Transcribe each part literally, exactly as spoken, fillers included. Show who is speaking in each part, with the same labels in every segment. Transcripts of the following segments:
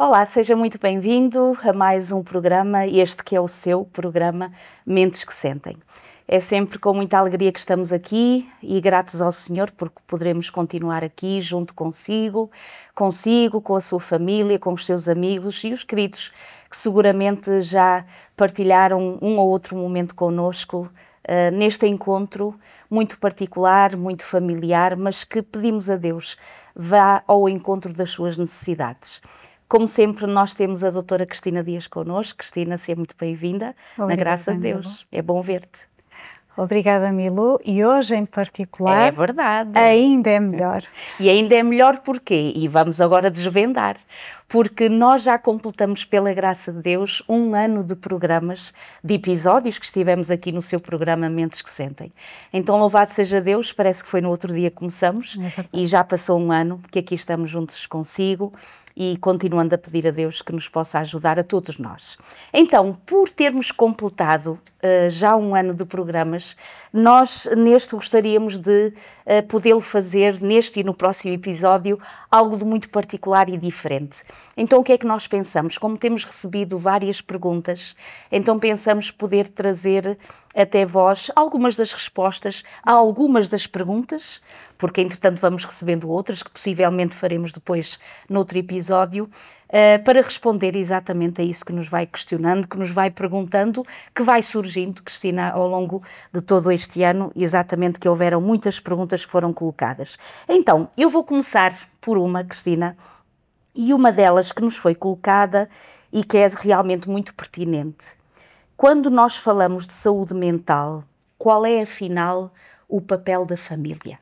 Speaker 1: Olá, seja muito bem-vindo a mais um programa, este que é o seu programa Mentes que Sentem. É sempre com muita alegria que estamos aqui e gratos ao Senhor porque poderemos continuar aqui junto consigo, consigo, com a sua família, com os seus amigos e os queridos que seguramente já partilharam um ou outro momento connosco uh, neste encontro muito particular, muito familiar, mas que pedimos a Deus vá ao encontro das suas necessidades. Como sempre, nós temos a doutora Cristina Dias connosco. Cristina, seja muito bem-vinda, na graça de Deus. É bom ver-te.
Speaker 2: Obrigada, Milu, e hoje em particular
Speaker 1: é verdade.
Speaker 2: ainda é melhor.
Speaker 1: E ainda é melhor porquê? E vamos agora desvendar. Porque nós já completamos, pela graça de Deus, um ano de programas, de episódios que estivemos aqui no seu programa Mentes que Sentem. Então, louvado seja Deus, parece que foi no outro dia que começamos é e já passou um ano que aqui estamos juntos consigo e continuando a pedir a Deus que nos possa ajudar a todos nós. Então, por termos completado uh, já um ano de programas, nós neste gostaríamos de uh, podê-lo fazer neste e no próximo episódio algo de muito particular e diferente. Então, o que é que nós pensamos? Como temos recebido várias perguntas, então pensamos poder trazer até vós algumas das respostas a algumas das perguntas, porque entretanto vamos recebendo outras que possivelmente faremos depois noutro episódio, uh, para responder exatamente a isso que nos vai questionando, que nos vai perguntando, que vai surgindo, Cristina, ao longo de todo este ano, exatamente que houveram muitas perguntas que foram colocadas. Então, eu vou começar por uma, Cristina, e uma delas que nos foi colocada e que é realmente muito pertinente. Quando nós falamos de saúde mental, qual é, afinal, o papel da família?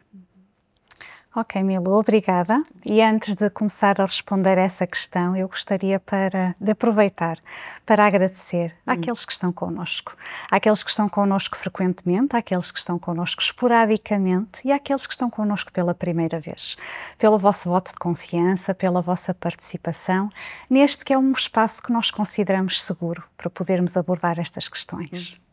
Speaker 2: Ok, Milu, obrigada. E antes de começar a responder a essa questão, eu gostaria para, de aproveitar para agradecer hum. àqueles que estão connosco. Àqueles que estão connosco frequentemente, àqueles que estão connosco esporadicamente e àqueles que estão connosco pela primeira vez. Pelo vosso voto de confiança, pela vossa participação, neste que é um espaço que nós consideramos seguro para podermos abordar estas questões. Hum.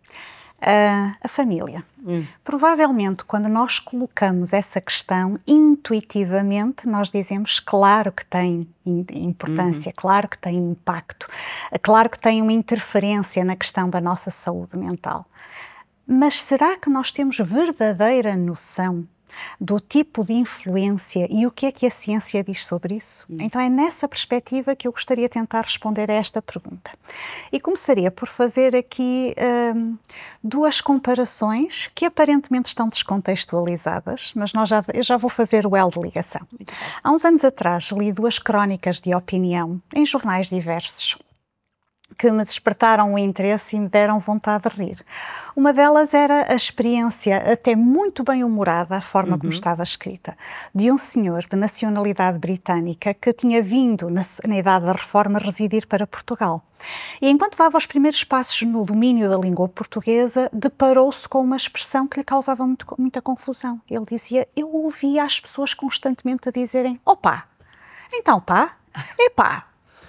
Speaker 2: Uh, a família. Hum. Provavelmente, quando nós colocamos essa questão, intuitivamente, nós dizemos claro que tem importância, uhum. claro que tem impacto, claro que tem uma interferência na questão da nossa saúde mental. Mas será que nós temos verdadeira noção do tipo de influência e o que é que a ciência diz sobre isso? Hum. Então é nessa perspectiva que eu gostaria de tentar responder a esta pergunta. E começaria por fazer aqui hum, duas comparações que aparentemente estão descontextualizadas, mas nós já, eu já vou fazer o elo de ligação. Há uns anos atrás li duas crónicas de opinião em jornais diversos que me despertaram o interesse e me deram vontade de rir. Uma delas era a experiência, até muito bem humorada, a forma uhum. como estava escrita, de um senhor de nacionalidade britânica que tinha vindo, na, na idade da reforma, residir para Portugal. E enquanto dava os primeiros passos no domínio da língua portuguesa, deparou-se com uma expressão que lhe causava muito, muita confusão. Ele dizia, eu ouvia as pessoas constantemente a dizerem, opá, então pá, epá.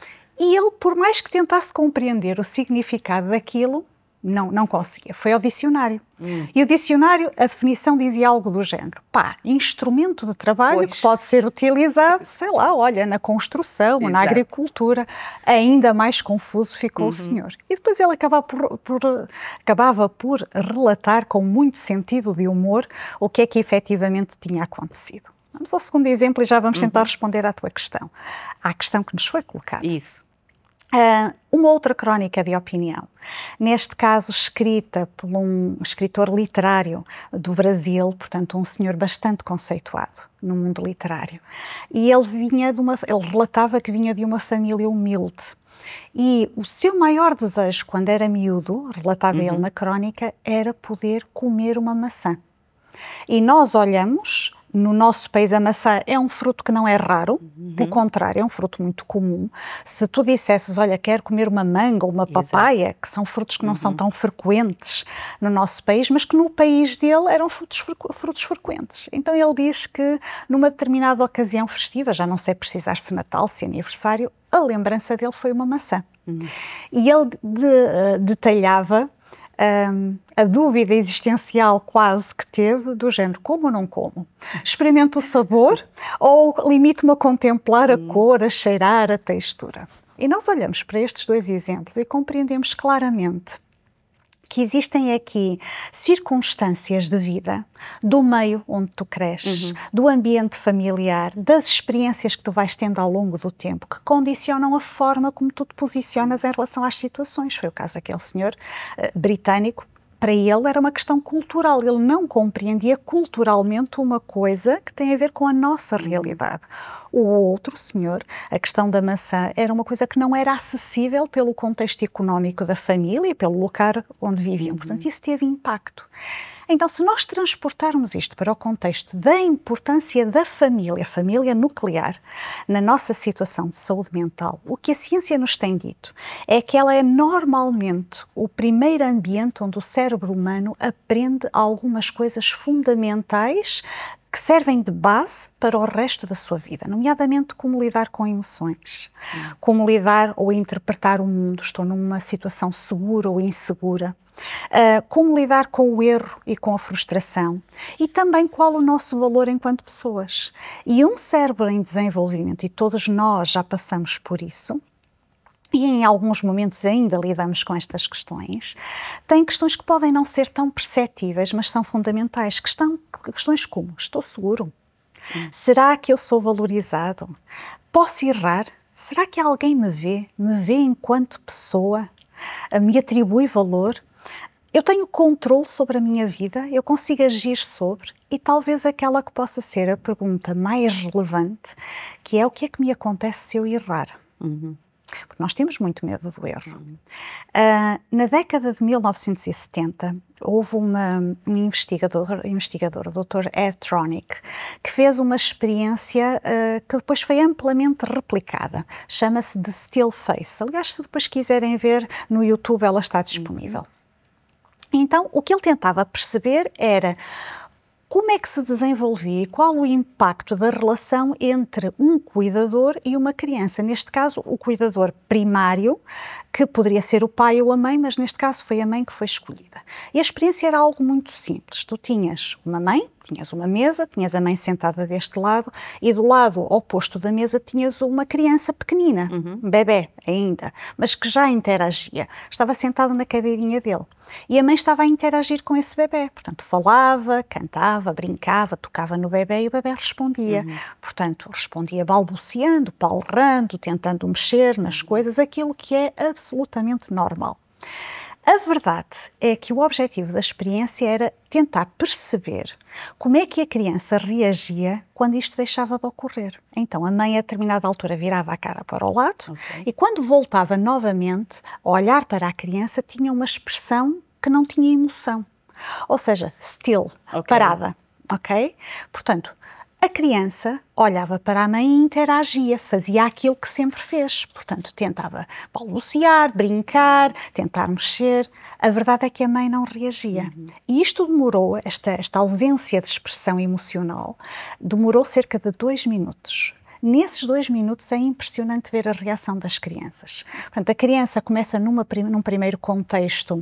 Speaker 2: E ele, por mais que tentasse compreender o significado daquilo, não, não conseguia. Foi ao dicionário. Hum. E o dicionário, a definição dizia algo do género. Pá, instrumento de trabalho pois. que pode ser utilizado, sei lá, olha, na construção, Exato. na agricultura. Ainda mais confuso ficou uhum. o senhor. E depois ele acabava por, por, acabava por relatar com muito sentido de humor o que é que efetivamente tinha acontecido. Vamos ao segundo exemplo e já vamos tentar uhum. responder à tua questão. À questão que nos foi colocada.
Speaker 1: Isso.
Speaker 2: Uh, uma outra crónica de opinião, neste caso escrita por um escritor literário do Brasil, portanto um senhor bastante conceituado no mundo literário. E ele vinha de uma, ele relatava que vinha de uma família humilde. E o seu maior desejo, quando era miúdo, relatava uhum. ele na crónica, era poder comer uma maçã. E nós olhamos, no nosso país a maçã é um fruto que não é raro, uhum. pelo contrário, é um fruto muito comum. Se tu dissesses, olha, quero comer uma manga ou uma papaya, Exato. que são frutos que não uhum. são tão frequentes no nosso país, mas que no país dele eram frutos, frutos frequentes. Então ele diz que numa determinada ocasião festiva, já não sei precisar se Natal, se aniversário, a lembrança dele foi uma maçã. Uhum. E ele de, uh, detalhava Um, a dúvida existencial quase que teve do género, como ou não como? Experimento o sabor ou limito-me a contemplar a cor, a cheirar, a textura? E nós olhamos para estes dois exemplos e compreendemos claramente que existem aqui circunstâncias de vida, do meio onde tu cresces, uhum. do ambiente familiar, das experiências que tu vais tendo ao longo do tempo, que condicionam a forma como tu te posicionas em relação às situações. Foi o caso daquele senhor uh, britânico. Para ele era uma questão cultural, ele não compreendia culturalmente uma coisa que tem a ver com a nossa realidade. O outro senhor, a questão da maçã, era uma coisa que não era acessível pelo contexto económico da família e pelo lugar onde viviam. Uhum. Portanto, isso teve impacto. Então, se nós transportarmos isto para o contexto da importância da família, família nuclear, na nossa situação de saúde mental, o que a ciência nos tem dito é que ela é normalmente o primeiro ambiente onde o cérebro humano aprende algumas coisas fundamentais que servem de base para o resto da sua vida, nomeadamente como lidar com emoções, hum. como lidar ou interpretar o mundo, estou numa situação segura ou insegura, uh, como lidar com o erro e com a frustração e também qual o nosso valor enquanto pessoas. E um cérebro em desenvolvimento, e todos nós já passamos por isso, e em alguns momentos ainda lidamos com estas questões, tem questões que podem não ser tão perceptíveis, mas são fundamentais. Questão, questões como, estou seguro? Hum. Será que eu sou valorizado? Posso errar? Será que alguém me vê? Me vê enquanto pessoa? Me atribui valor? Eu tenho controle sobre a minha vida? Eu consigo agir sobre? E talvez aquela que possa ser a pergunta mais relevante, que é o que é que me acontece se eu errar? Uhum. Porque nós temos muito medo do erro. Uh, na década de mil novecentos e setenta, houve uma, um investigador, investigador, o doutor Ed Tronick, que fez uma experiência uh, que depois foi amplamente replicada. Chama-se de Still Face. Aliás, se depois quiserem ver no YouTube, ela está disponível. Então, o que ele tentava perceber era como é que se desenvolvia e qual o impacto da relação entre um cuidador e uma criança. Neste caso, o cuidador primário, que poderia ser o pai ou a mãe, mas neste caso foi a mãe que foi escolhida. E a experiência era algo muito simples. Tu tinhas uma mãe, tinhas uma mesa, tinhas a mãe sentada deste lado e do lado oposto da mesa tinhas uma criança pequenina, uhum. um bebé ainda, mas que já interagia. Estava sentado na cadeirinha dele. E a mãe estava a interagir com esse bebé. Portanto, falava, cantava, brincava, tocava no bebé e o bebé respondia. Uhum. Portanto, respondia balbuciando, palrando, tentando mexer nas coisas, aquilo que é absolutamente normal. A verdade é que o objetivo da experiência era tentar perceber como é que a criança reagia quando isto deixava de ocorrer. Então, a mãe, a determinada altura, virava a cara para o lado, okay. e quando voltava novamente a olhar para a criança, tinha uma expressão que não tinha emoção. Ou seja, still, okay. parada. Ok? Portanto, a criança olhava para a mãe e interagia, fazia aquilo que sempre fez. Portanto, tentava balbuciar, brincar, tentar mexer. A verdade é que a mãe não reagia. Uhum. E isto demorou, esta, esta ausência de expressão emocional, demorou cerca de dois minutos. Nesses dois minutos é impressionante ver a reação das crianças. Portanto, a criança começa numa, num primeiro contexto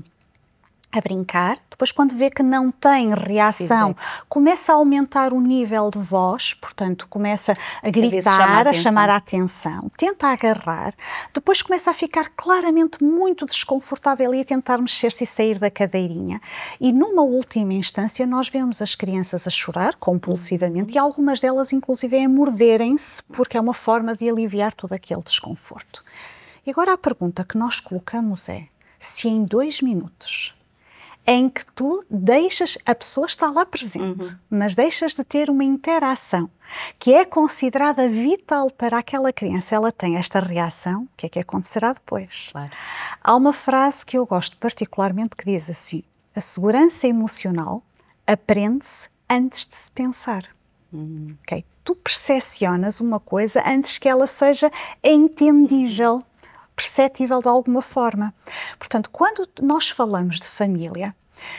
Speaker 2: a brincar, depois quando vê que não tem reação, sim, começa a aumentar o nível de voz, portanto começa a gritar, a, a chamar a atenção, tenta agarrar, depois começa a ficar claramente muito desconfortável e a tentar mexer-se e sair da cadeirinha. E numa última instância nós vemos as crianças a chorar compulsivamente, uhum, e algumas delas inclusive a morderem-se, porque é uma forma de aliviar todo aquele desconforto. E agora a pergunta que nós colocamos é, se em dois minutos em que tu deixas, a pessoa está lá presente, uhum, mas deixas de ter uma interação que é considerada vital para aquela criança, ela tem esta reação, o que é que acontecerá depois? Claro. Há uma frase que eu gosto particularmente que diz assim, a segurança emocional aprende-se antes de se pensar. Uhum. Okay? Tu percepcionas uma coisa antes que ela seja entendível, perceptível de alguma forma. Portanto, quando nós falamos de família,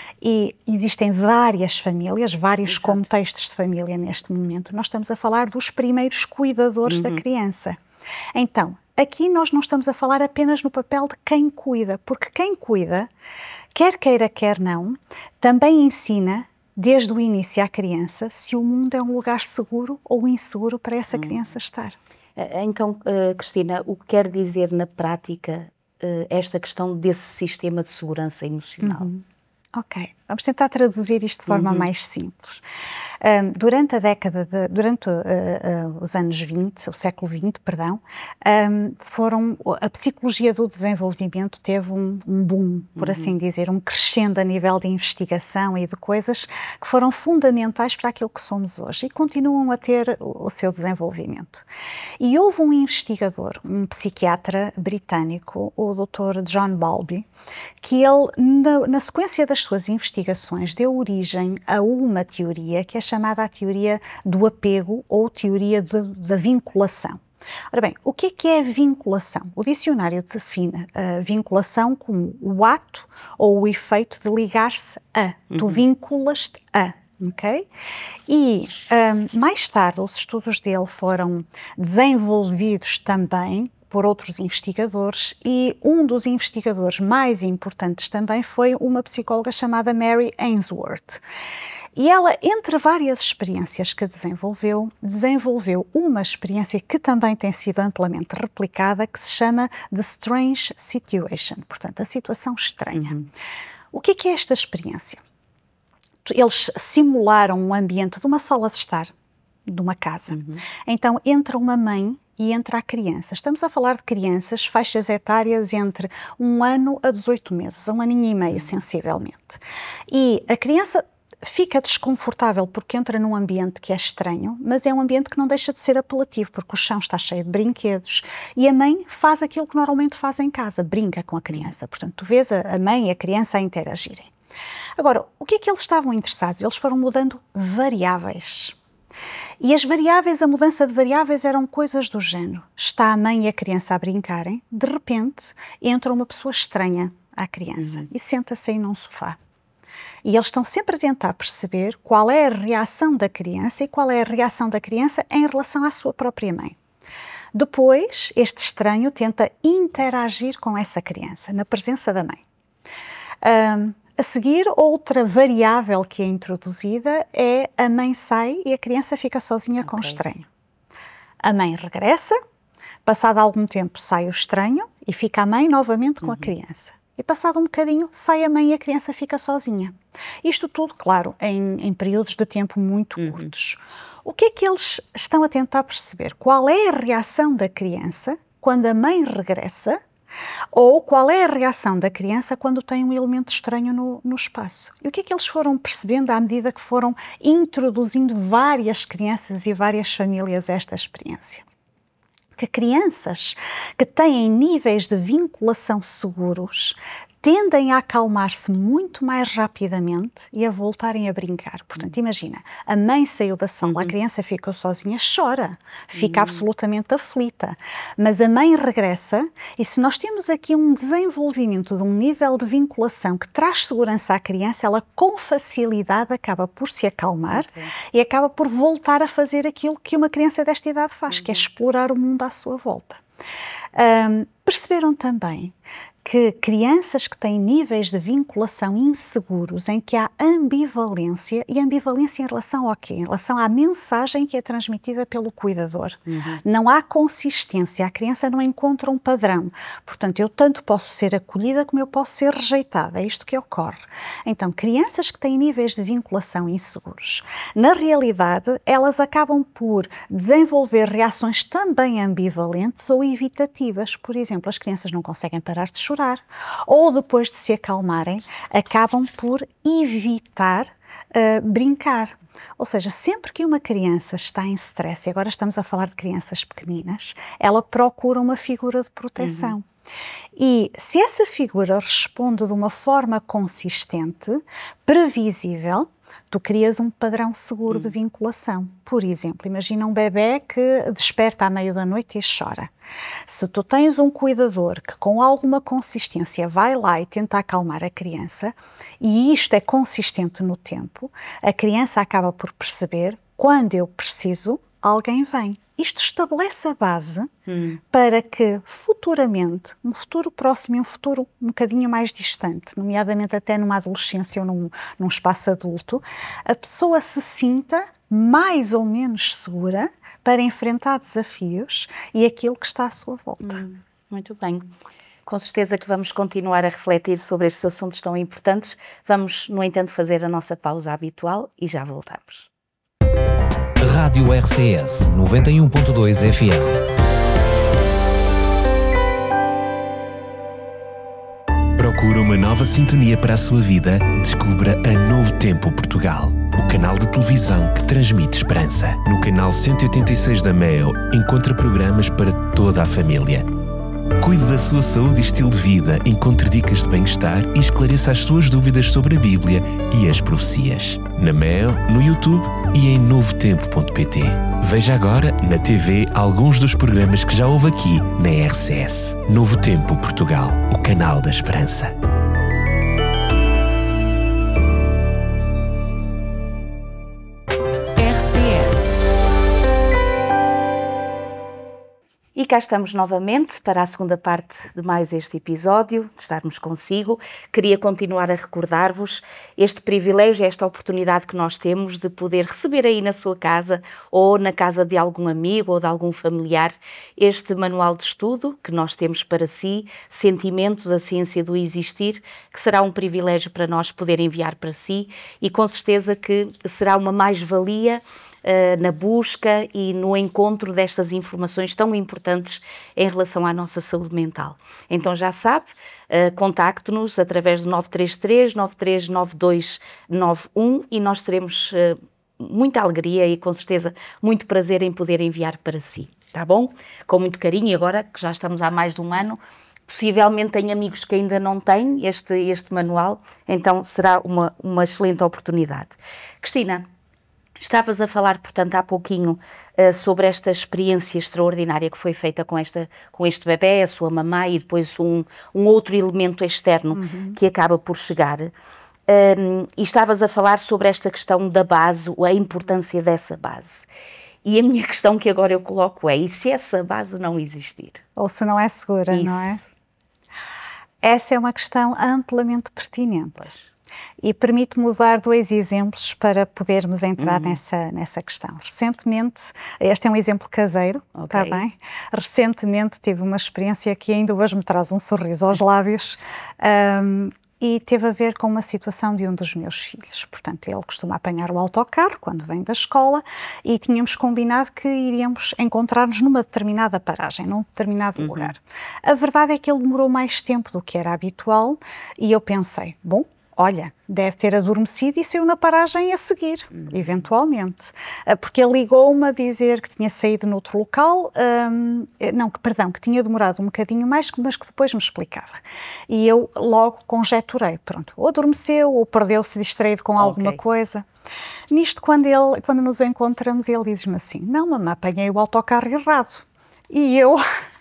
Speaker 2: e existem várias famílias, vários, exato, contextos de família neste momento, nós estamos a falar dos primeiros cuidadores, uhum, da criança. Então, aqui nós não estamos a falar apenas no papel de quem cuida, porque quem cuida, quer queira, quer não, também ensina desde o início à criança se o mundo é um lugar seguro ou inseguro para essa, uhum, criança estar.
Speaker 1: Então, Cristina, o que quer dizer na prática esta questão desse sistema de segurança emocional?
Speaker 2: Uhum. Ok, vamos tentar traduzir isto de forma uhum. mais simples. Um, durante a década, de, durante uh, uh, os anos vinte, o século vinte, perdão, um, foram, a psicologia do desenvolvimento teve um, um boom, por uhum. assim dizer, um crescendo a nível de investigação e de coisas que foram fundamentais para aquilo que somos hoje e continuam a ter o, o seu desenvolvimento. E houve um investigador, um psiquiatra britânico, o doutor John Bowlby, que ele, na, na sequência das suas investigações, deu origem a uma teoria que é chamada a teoria do apego ou teoria de, da vinculação. Ora bem, o que é que é vinculação? O dicionário define a vinculação como o ato ou o efeito de ligar-se a. Uhum. Tu vinculas-te a. Ok? E um, mais tarde os estudos dele foram desenvolvidos também por outros investigadores e um dos investigadores mais importantes também foi uma psicóloga chamada Mary Ainsworth. E ela, entre várias experiências que desenvolveu, desenvolveu uma experiência que também tem sido amplamente replicada, que se chama The Strange Situation, portanto, a situação estranha. Uhum. O que é que é esta experiência? Eles simularam um ambiente de uma sala de estar, de uma casa. Uhum. Então, entra uma mãe e entra a criança. Estamos a falar de crianças, faixas etárias entre um ano a dezoito meses, a um aninho e meio, sensivelmente. E a criança fica desconfortável porque entra num ambiente que é estranho, mas é um ambiente que não deixa de ser apelativo, porque o chão está cheio de brinquedos e a mãe faz aquilo que normalmente faz em casa, brinca com a criança. Portanto, tu vês a mãe e a criança a interagirem. Agora, o que é que eles estavam interessados? Eles foram mudando variáveis. E as variáveis, a mudança de variáveis eram coisas do género. Está a mãe e a criança a brincarem, de repente entra uma pessoa estranha à criança uhum. e senta-se aí num sofá. E eles estão sempre a tentar perceber qual é a reação da criança e qual é a reação da criança em relação à sua própria mãe. Depois, este estranho tenta interagir com essa criança, na presença da mãe. Um, A seguir, outra variável que é introduzida é a mãe sai e a criança fica sozinha okay. com o estranho. A mãe regressa, passado algum tempo sai o estranho e fica a mãe novamente com uhum. a criança. E passado um bocadinho sai a mãe e a criança fica sozinha. Isto tudo, claro, em, em períodos de tempo muito uhum. curtos. O que é que eles estão a tentar perceber? Qual é a reação da criança quando a mãe regressa? Ou qual é a reação da criança quando tem um elemento estranho no, no espaço? E o que é que eles foram percebendo à medida que foram introduzindo várias crianças e várias famílias a esta experiência? Que crianças que têm níveis de vinculação seguros tendem a acalmar-se muito mais rapidamente e a voltarem a brincar. Portanto, imagina, a mãe saiu da sala, a criança ficou sozinha, chora, fica uhum. absolutamente aflita, mas a mãe regressa e se nós temos aqui um desenvolvimento de um nível de vinculação que traz segurança à criança, ela com facilidade acaba por se acalmar okay. e acaba por voltar a fazer aquilo que uma criança desta idade faz, uhum. que é explorar o mundo à sua volta. Um, perceberam também que crianças que têm níveis de vinculação inseguros, em que há ambivalência, e ambivalência em relação ao quê? Em relação à mensagem que é transmitida pelo cuidador. Uhum. Não há consistência, a criança não encontra um padrão. Portanto, eu tanto posso ser acolhida como eu posso ser rejeitada, é isto que ocorre. Então, crianças que têm níveis de vinculação inseguros, na realidade, elas acabam por desenvolver reações também ambivalentes ou evitativas. Por exemplo, as crianças não conseguem parar de chorar, ou depois de se acalmarem, acabam por evitar uh, brincar. Ou seja, sempre que uma criança está em stress, e agora estamos a falar de crianças pequeninas, ela procura uma figura de proteção. Uhum. E se essa figura responde de uma forma consistente, previsível, tu crias um padrão seguro hum. de vinculação. Por exemplo, imagina um bebê que desperta à meia da noite e chora. Se tu tens um cuidador que com alguma consistência vai lá e tenta acalmar a criança, e isto é consistente no tempo, a criança acaba por perceber, quando eu preciso, alguém vem. isto estabelece a base hum. para que futuramente, um futuro próximo e um futuro um bocadinho mais distante, nomeadamente até numa adolescência ou num, num espaço adulto, a pessoa se sinta mais ou menos segura para enfrentar desafios e aquilo que está à sua volta.
Speaker 1: Hum, muito bem. Com certeza que vamos continuar a refletir sobre estes assuntos tão importantes. Vamos, no entanto, fazer a nossa pausa habitual e já voltamos.
Speaker 3: Rádio R C S noventa e um ponto dois F M.
Speaker 4: Procura uma nova sintonia para a sua vida? Descubra a Novo Tempo Portugal, o canal de televisão que transmite esperança. No canal cento e oitenta e seis da Meo, encontra programas para toda a família. Cuide da sua saúde e estilo de vida, encontre dicas de bem-estar e esclareça as suas dúvidas sobre a Bíblia e as profecias. Na Meo, no YouTube e em novo tempo ponto pt. Veja agora, na T V, alguns dos programas que já houve aqui na R C S. Novo Tempo Portugal, o canal da esperança.
Speaker 1: E cá estamos novamente para a segunda parte de mais este episódio, de estarmos consigo. Queria continuar a recordar-vos este privilégio, esta oportunidade que nós temos de poder receber aí na sua casa ou na casa de algum amigo ou de algum familiar este manual de estudo que nós temos para si, Sentimentos, a Ciência do Existir, que será um privilégio para nós poder enviar para si e com certeza que será uma mais-valia Uh, na busca e no encontro destas informações tão importantes em relação à nossa saúde mental. Então já sabe, uh, contacte-nos através do nove três três, nove três nove dois nove um e nós teremos uh, muita alegria e com certeza muito prazer em poder enviar para si, tá bom? Com muito carinho e agora que já estamos há mais de um ano, possivelmente tem amigos que ainda não têm este, este manual, então será uma, uma excelente oportunidade. Cristina, estavas a falar, portanto, há pouquinho uh, sobre esta experiência extraordinária que foi feita com, esta, com este bebê, a sua mamã e depois um, um outro elemento externo uhum. que acaba por chegar. Um, e estavas a falar sobre esta questão da base, a importância dessa base. E a minha questão que agora eu coloco é, e se essa base não existir?
Speaker 2: Ou se não é segura,
Speaker 1: Isso.
Speaker 2: não é? Essa é uma questão amplamente pertinente.
Speaker 1: Pois.
Speaker 2: E permite-me usar dois exemplos para podermos entrar uhum. nessa, nessa questão. Recentemente, este é um exemplo caseiro, está okay. bem? Recentemente tive uma experiência que ainda hoje me traz um sorriso aos lábios um, e teve a ver com uma situação de um dos meus filhos. Portanto, ele costuma apanhar o autocarro quando vem da escola e tínhamos combinado que iríamos encontrar-nos numa determinada paragem, num determinado uhum. lugar. A verdade é que ele demorou mais tempo do que era habitual e eu pensei, bom, olha, deve ter adormecido e saiu na paragem a seguir, uhum. eventualmente. Porque ele ligou-me a dizer que tinha saído noutro local, um, não, que, perdão, que tinha demorado um bocadinho mais, mas que depois me explicava. E eu logo conjeturei, pronto, ou adormeceu ou perdeu-se distraído com alguma okay. coisa. Nisto, quando, ele, quando nos encontramos, ele diz-me assim, não, mamãe, apanhei o autocarro errado. E eu...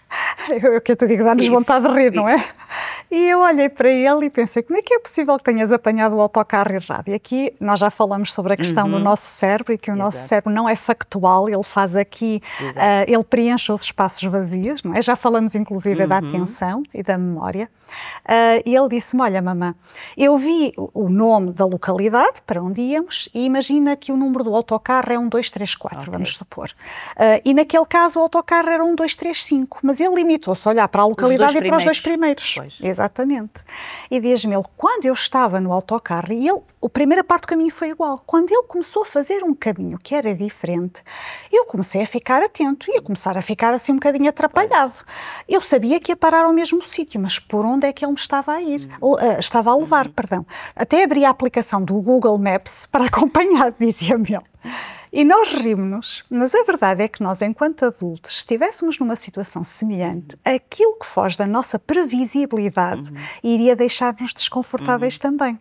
Speaker 2: Eu, que eu te digo, dá-nos vontade de rir, isso. não é? E eu olhei para ele e pensei, como é que é possível que tenhas apanhado o autocarro errado? E aqui nós já falamos sobre a questão uhum. do nosso cérebro e que o Exato. Nosso cérebro não é factual, ele faz aqui, uh, ele preenche os espaços vazios, não é? Já falamos inclusive uhum. da atenção e da memória. Uh, e ele disse-me, olha mamã, eu vi o nome da localidade para onde íamos e imagina que o número do autocarro é um dois três quatro, okay. vamos supor. Uh, e naquele caso o autocarro era um dois três cinco, mas ele limitou-se a olhar para a localidade e para os dois primeiros. Pois. Exatamente. E diz-me ele, quando eu estava no autocarro, e ele, a primeira parte do caminho foi igual, quando ele começou a fazer um caminho que era diferente, eu comecei a ficar atento e a começar a ficar assim um bocadinho atrapalhado. Pois. Eu sabia que ia parar ao mesmo sítio, mas por onde é que ele me estava a ir? Uhum. Uh, estava a levar, uhum. perdão. Até abri a aplicação do Google Maps para acompanhar, dizia-me ele. E nós rimos-nos, mas a verdade é que nós, enquanto adultos, se estivéssemos numa situação semelhante, aquilo que foge da nossa previsibilidade uhum. iria deixar-nos desconfortáveis uhum. também.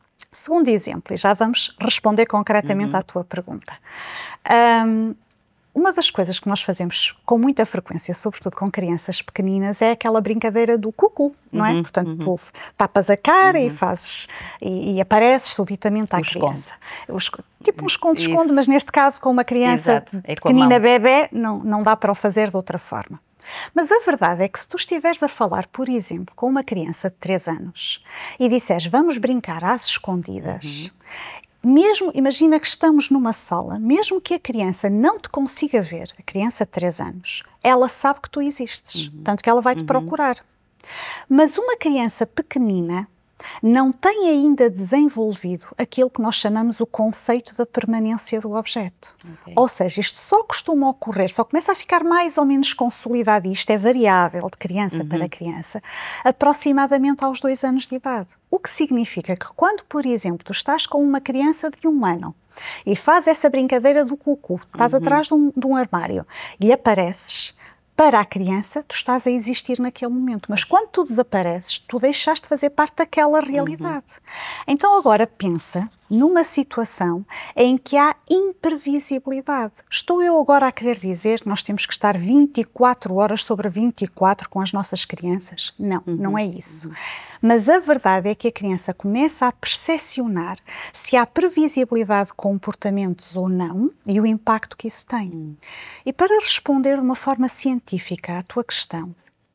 Speaker 2: Segundo exemplo, e já vamos responder concretamente uhum. à tua pergunta. Um, uma das coisas que nós fazemos com muita frequência, sobretudo com crianças pequeninas, é aquela brincadeira do cucu, não é?
Speaker 1: Uhum,
Speaker 2: Portanto,
Speaker 1: uhum.
Speaker 2: tu tapas a cara uhum. e fazes, e, e apareces subitamente à
Speaker 1: Um
Speaker 2: criança. O esco- tipo um esconde-esconde,
Speaker 1: Isso.
Speaker 2: mas neste caso com uma criança
Speaker 1: Exato, é com a
Speaker 2: pequenina,
Speaker 1: mão.
Speaker 2: bebé, não, não dá para o fazer de outra forma. Mas a verdade é que se tu estiveres a falar, por exemplo, com uma criança de três anos e disseres vamos brincar às escondidas, uhum. mesmo, imagina que estamos numa sala, mesmo que a criança não te consiga ver, a criança de três anos, ela sabe que tu existes, uhum. tanto que ela vai te uhum. procurar. Mas uma criança pequenina não tem ainda desenvolvido aquilo que nós chamamos o conceito da permanência do objeto. Okay. Ou seja, isto só costuma ocorrer, só começa a ficar mais ou menos consolidado, e isto é variável de criança uhum. para criança, aproximadamente aos dois anos de idade. O que significa que quando, por exemplo, tu estás com uma criança de um ano e faz essa brincadeira do cucu, estás uhum. atrás de um, de um armário e apareces, para a criança, tu estás a existir naquele momento, mas quando tu desapareces, tu deixaste de fazer parte daquela realidade. Uhum. Então agora pensa numa situação em que há imprevisibilidade. Estou eu agora a querer dizer que nós temos que estar vinte e quatro horas sobre vinte e quatro com as nossas crianças? Não, uhum. não é isso. Uhum. Mas a verdade é que a criança começa a percepcionar se há previsibilidade de comportamentos ou não e o impacto que isso tem. Uhum. E para responder de uma forma científica à tua questão,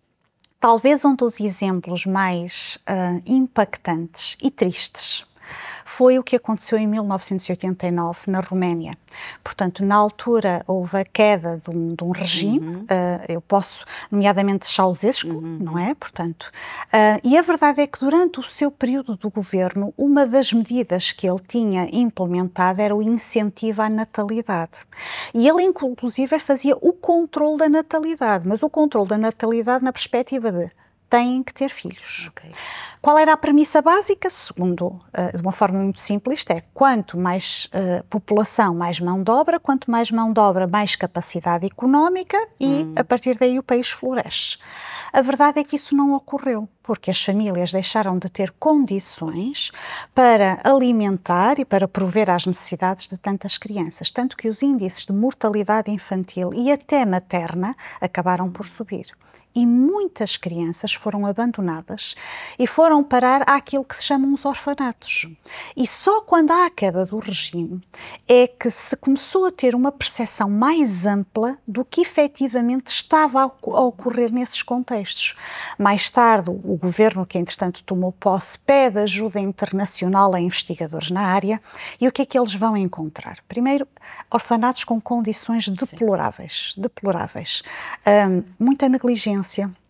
Speaker 2: talvez um dos exemplos mais uh, impactantes e tristes foi o que aconteceu em mil novecentos e oitenta e nove na Roménia. Portanto, na altura houve a queda de um, de um regime, uhum. uh, eu posso, nomeadamente Ceausescu, uhum. não é? Portanto, uh, e a verdade é que durante o seu período do governo, uma das medidas que ele tinha implementado era o incentivo à natalidade. E ele, inclusive, fazia o controle da natalidade, mas o controle da natalidade na perspectiva de têm que ter filhos. Okay. Qual era a premissa básica? Segundo, uh, de uma forma muito simples, é quanto mais uh, população, mais mão de obra, quanto mais mão de obra, mais capacidade económica e, hum. a partir daí, o país floresce. A verdade é que isso não ocorreu, porque as famílias deixaram de ter condições para alimentar e para prover às necessidades de tantas crianças, tanto que os índices de mortalidade infantil e até materna acabaram por subir. E muitas crianças foram abandonadas e foram parar àquilo que se chamam os orfanatos. E só quando há a queda do regime é que se começou a ter uma percepção mais ampla do que efetivamente estava a ocorrer nesses contextos. Mais tarde, o governo, que entretanto tomou posse, pede ajuda internacional a investigadores na área, e o que é que eles vão encontrar? Primeiro, orfanatos com condições deploráveis, deploráveis. Um, muita negligência,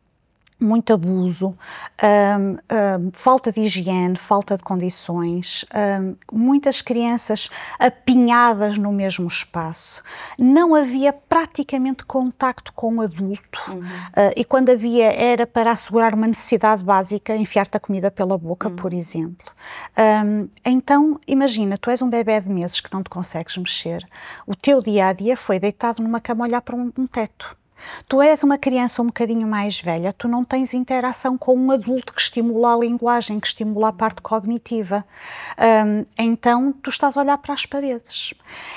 Speaker 2: muito abuso, um, um, falta de higiene, falta de condições, um, muitas crianças apinhadas no mesmo espaço, não havia praticamente contacto com o adulto, uhum. uh, e quando havia era para assegurar uma necessidade básica, enfiar-te a comida pela boca, uhum. por exemplo. Um, então, imagina, tu és um bebé de meses que não te consegues mexer, o teu dia-a-dia foi deitado numa cama a olhar para um, um teto. Tu és uma criança um bocadinho mais velha, tu não tens interação com um adulto que estimula a linguagem, que estimula a parte cognitiva. Um, então, tu estás a olhar para as paredes.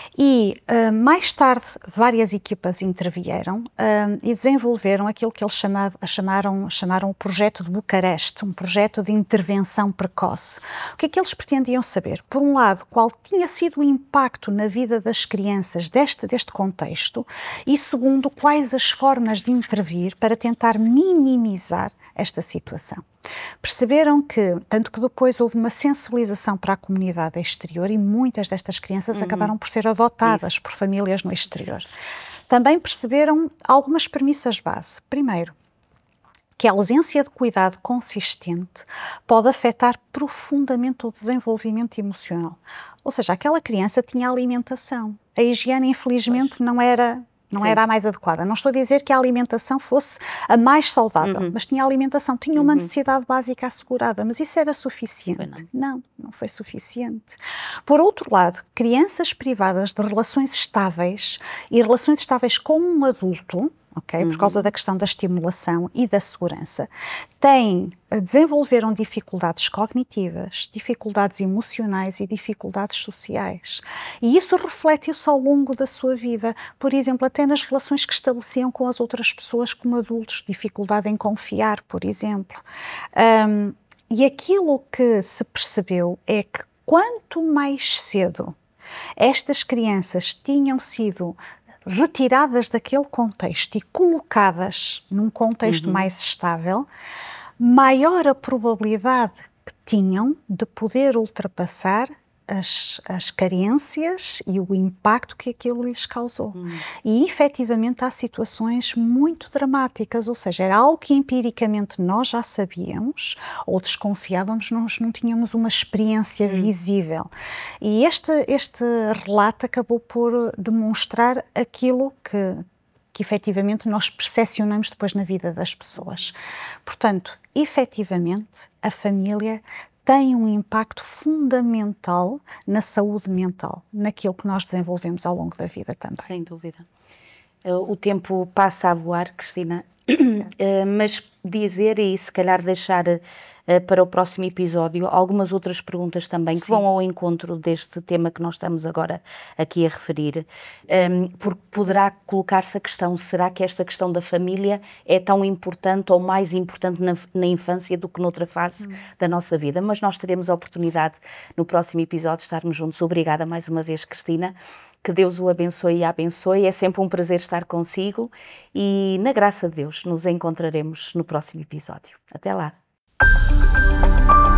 Speaker 2: E uh, mais tarde, várias equipas intervieram um, e desenvolveram aquilo que eles chamavam, chamaram, chamaram o projeto de Bucareste, um projeto de intervenção precoce. O que é que eles pretendiam saber? Por um lado, qual tinha sido o impacto na vida das crianças deste, deste contexto, e segundo, quais as formas de intervir para tentar minimizar esta situação. Perceberam que, tanto que depois houve uma sensibilização para a comunidade exterior e muitas destas crianças uhum. acabaram por ser adotadas Isso. por famílias no exterior. Também perceberam algumas premissas base. Primeiro, que a ausência de cuidado consistente pode afetar profundamente o desenvolvimento emocional. Ou seja, aquela criança tinha alimentação. A higiene, infelizmente, não era... não Sim. era a mais adequada. Não estou a dizer que a alimentação fosse a mais saudável, uhum. mas tinha alimentação, tinha uma uhum. necessidade básica assegurada, mas isso era suficiente? Não. não, não foi suficiente. Por outro lado, crianças privadas de relações estáveis e relações estáveis com um adulto, ok? Uhum. Por causa da questão da estimulação e da segurança. Têm, desenvolveram dificuldades cognitivas, dificuldades emocionais e dificuldades sociais. E isso reflete-se ao longo da sua vida. Por exemplo, até nas relações que estabeleciam com as outras pessoas como adultos, dificuldade em confiar, por exemplo. Um, e aquilo que se percebeu é que quanto mais cedo estas crianças tinham sido retiradas daquele contexto e colocadas num contexto uhum. mais estável, maior a probabilidade que tinham de poder ultrapassar as, as carências e o impacto que aquilo lhes causou. Uhum. E, efetivamente, há situações muito dramáticas, ou seja, era algo que empiricamente nós já sabíamos ou desconfiávamos, nós não tínhamos uma experiência uhum. visível. E este, este relato acabou por demonstrar aquilo que, que, efetivamente, nós percepcionamos depois na vida das pessoas. Portanto, efetivamente, a família tem um impacto fundamental na saúde mental, naquilo que nós desenvolvemos ao longo da vida também.
Speaker 1: Sem dúvida. O tempo passa a voar, Cristina, mas dizer e se calhar deixar para o próximo episódio algumas outras perguntas também que Sim. vão ao encontro deste tema que nós estamos agora aqui a referir, porque poderá colocar-se a questão, será que esta questão da família é tão importante ou mais importante na, na infância do que noutra fase hum. da nossa vida? Mas nós teremos a oportunidade no próximo episódio de estarmos juntos. Obrigada mais uma vez, Cristina. Que Deus o abençoe e a abençoe. É sempre um prazer estar consigo e, na graça de Deus, nos encontraremos no próximo episódio. Até lá!